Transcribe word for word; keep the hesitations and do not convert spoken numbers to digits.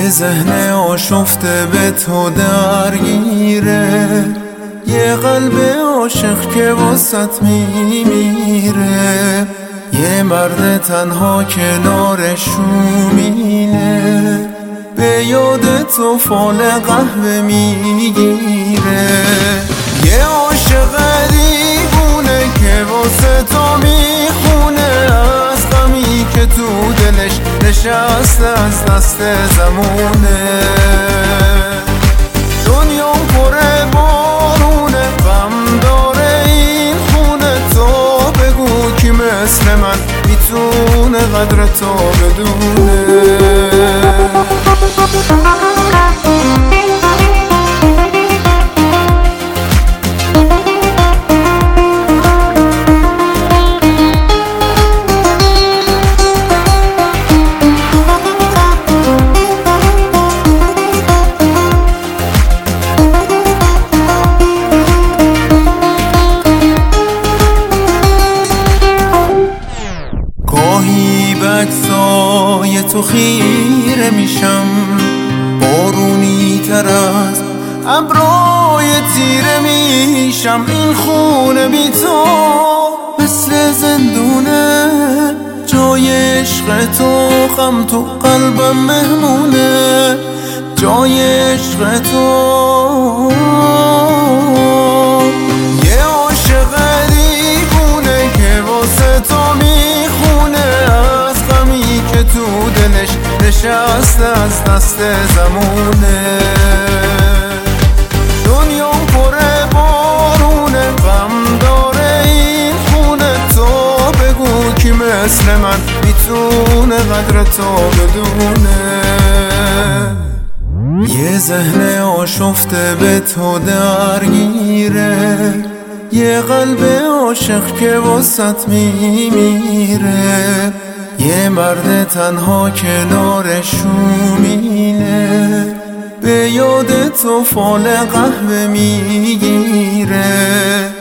یه ذهن آشفته به تو درگیره، یه قلب عاشق که واسط میمیره، یه مرد تنها کنارش شومینه، به یاد تو فال قهوه میگیره. یه عاشق دیوونه که واسه تو میخونه، از غمی که تو دلش نشسته از دست زمونه. دنیا پر بارونه، غم داره این خونه، تو بگو کی مثل من میتونه قدر تو بدونه. گاهی به عکسای تو خیره میشم، بارونی تر از ابرای تیره میشم. این خونه بی تو مثل زندونه، جای عشق تو غم تو قلبم مهمونه، جای عشق تو. یه عاشق دیوونه که واسه تو میخونه، از غمی که تو دلش نشسته از دست زمونه. دنیا پر بارونه، غم داره این خونه، تو بگو کی مثل من میتونه قدر تو بدونه. یه ذهن آشفته به تو درگیره، یه قلب عاشق که واسط میمیره، یه مرد تنها کنارش شومینه، به یاد تو فال قهوه میگیره.